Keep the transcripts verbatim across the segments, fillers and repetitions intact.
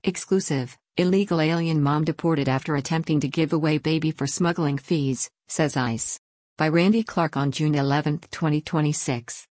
Exclusive: illegal alien mom deported after attempting to give away baby for smuggling fees, says ICE. By Randy Clark on June eleventh, twenty twenty-six.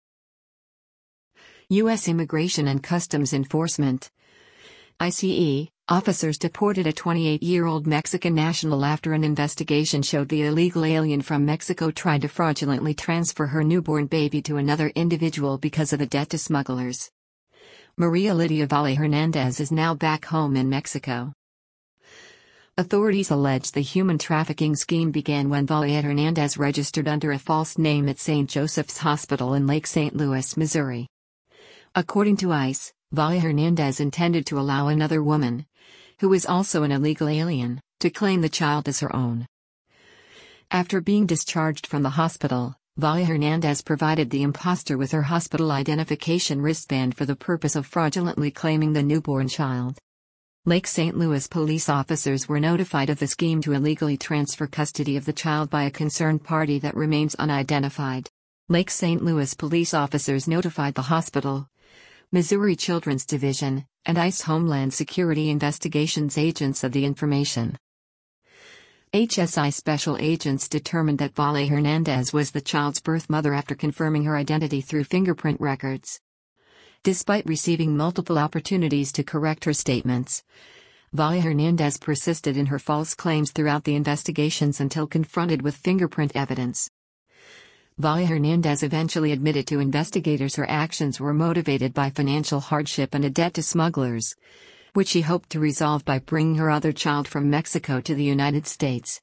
U S Immigration and Customs Enforcement (ICE) officers deported a twenty-eight-year-old Mexican national after an investigation showed the illegal alien from Mexico tried to fraudulently transfer her newborn baby to another individual because of a debt to smugglers. Maria Lydia Valle Hernandez is now back home in Mexico. Authorities allege the human trafficking scheme began when Valle Hernandez registered under a false name at Saint Joseph's Hospital in Lake Saint Louis, Missouri. According to ICE, Valle Hernandez intended to allow another woman, who is also an illegal alien, to claim the child as her own. After being discharged from the hospital, Valle Hernandez provided the imposter with her hospital identification wristband for the purpose of fraudulently claiming the newborn child. Lake Saint Louis police officers were notified of the scheme to illegally transfer custody of the child by a concerned party that remains unidentified. Lake Saint Louis police officers notified the hospital, Missouri Children's Division, and ICE Homeland Security Investigations agents of the information. H S I special agents determined that Valle Hernandez was the child's birth mother after confirming her identity through fingerprint records. Despite receiving multiple opportunities to correct her statements, Valle Hernandez persisted in her false claims throughout the investigations until confronted with fingerprint evidence. Valle Hernandez eventually admitted to investigators her actions were motivated by financial hardship and a debt to smugglers, which she hoped to resolve by bringing her other child from Mexico to the United States.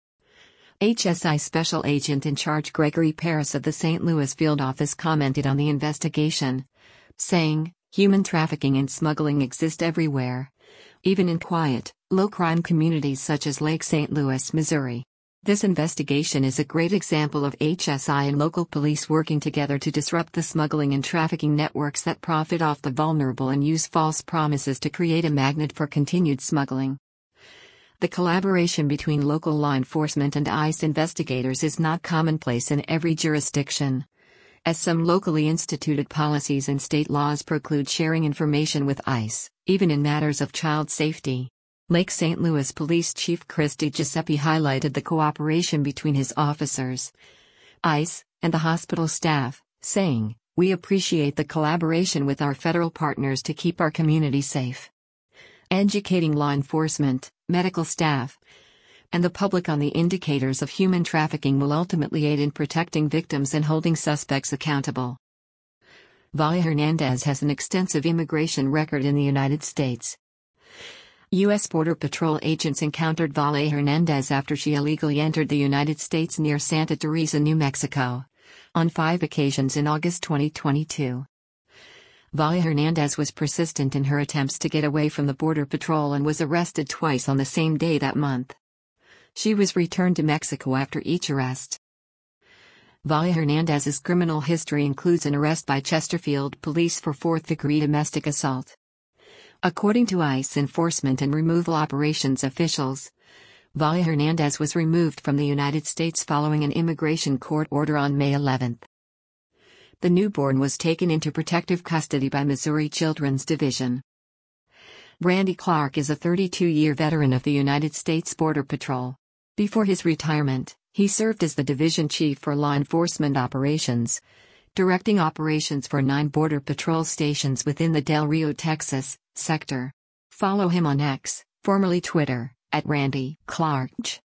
H S I Special Agent in Charge Gregory Paris of the Saint Louis Field Office commented on the investigation, saying, "Human trafficking and smuggling exist everywhere, even in quiet, low-crime communities such as Lake Saint Louis, Missouri. This investigation is a great example of H S I and local police working together to disrupt the smuggling and trafficking networks that profit off the vulnerable and use false promises to create a magnet for continued smuggling." The collaboration between local law enforcement and ICE investigators is not commonplace in every jurisdiction, as some locally instituted policies and state laws preclude sharing information with ICE, even in matters of child safety. Lake Saint Louis Police Chief Chris DiGiuseppe highlighted the cooperation between his officers, ICE, and the hospital staff, saying, "We appreciate the collaboration with our federal partners to keep our community safe. Educating law enforcement, medical staff, and the public on the indicators of human trafficking will ultimately aid in protecting victims and holding suspects accountable." Valle Hernandez has an extensive immigration record in the United States. U S Border Patrol agents encountered Valle Hernandez after she illegally entered the United States near Santa Teresa, New Mexico, on five occasions in August twenty twenty-two. Valle Hernandez was persistent in her attempts to get away from the Border Patrol and was arrested twice on the same day that month. She was returned to Mexico after each arrest. Valle Hernandez's criminal history includes an arrest by Chesterfield police for fourth-degree domestic assault. According to ICE enforcement and removal operations officials, Valle Hernandez was removed from the United States following an immigration court order on May eleventh. The newborn was taken into protective custody by Missouri Children's Division. Randy Clark is a thirty-two-year veteran of the United States Border Patrol. Before his retirement, he served as the Division Chief for Law Enforcement Operations, directing operations for nine Border Patrol stations within the Del Rio, Texas, sector. Follow him on X, formerly Twitter, at Randy Clark.